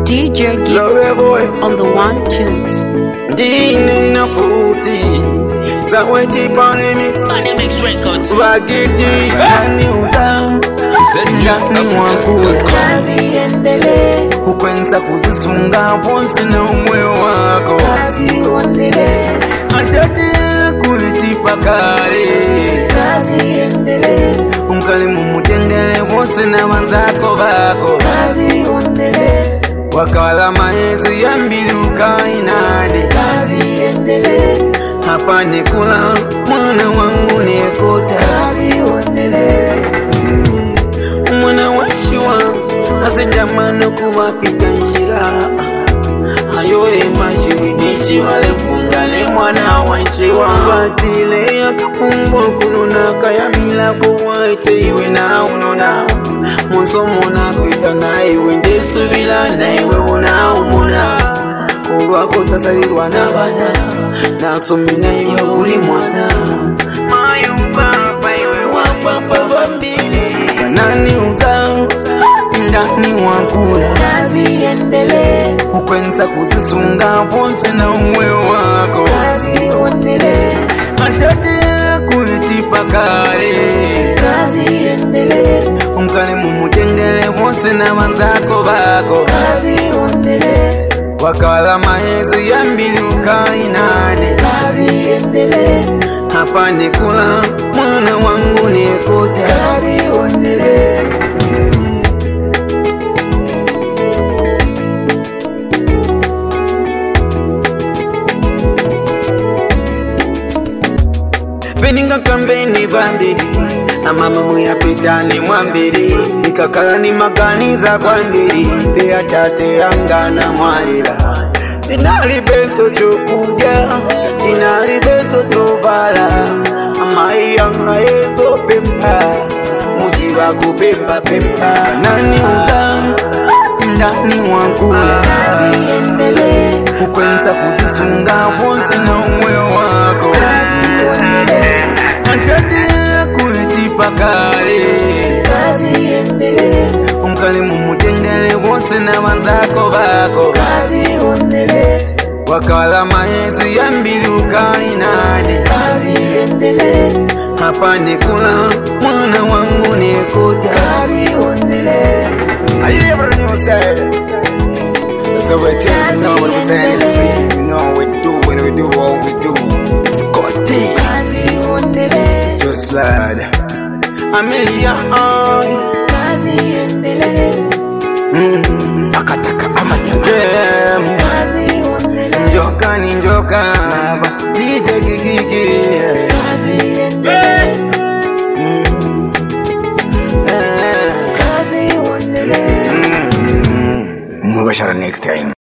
DJ Gig on the one tunes. Dine na futi zaweti Dynamics Records. wagidi aniuza ndani mwakula kazi endele, ukwenza kuzisunga vonse na umwe wako kazi ondele, atati kulitifakari kazi endele, unkali mumutendele vonse na wanzako bako kazi ondele, wakala maezi ya mbiluka inadi kazi endele, hapa nikula mwana wangu nekota kazi ondele, mwana washiwa asijamano kuwapita nshira ayo emashiridishi walefungane mwana wanshiwa batile akafumbwa kununa kayamila kuwache iwe na unona monsomo napita na iwe ndesubila na iwe unaumuna olwako tasalirwa n'abana nasomina iyo uli mwana mayumpapa iwe wapapa bambili banani uza ndani wakula kazi endele, ukwenza kuzisunga vonse na umwe wako kazi ondele, atati kulitifakari kazi endele, unkali mumutendele vonse na wanzako bako kazi ondele, wakala maezi ya mbiluka inade kazi endele, hapa nikula mwana wangu nekota kazi ondele. Beninga kambeni bambiri amama muyapitani mwambiri nikakala ni maganiza kwandiri pia tate yangana mwalira inali beso chokuja inali beso chovala amai yanga yezo pempa musiba kupempa pempa nani uza ndani wakula Kazi endele, ukwenza kuzisunga vonse na umwe wako atati kulitifakari kazi endele, unkali mumutendele vonse na wanzako bako kazi ondele, wakala maezi ya mbiluka inade kazi endele, hapa nikula mwana wangu nekota kazi ondele, Are you ever knew that? So we tell you know what we're saying. You know what we do when we do what we do. Scotty, kazi ondele, just lad. Amelia, kazi endele, akataka amanyama. kazi ondele, Njoka ni njoka, DJ Gigi. kazi endele, kazi ondele. Mubashara next time.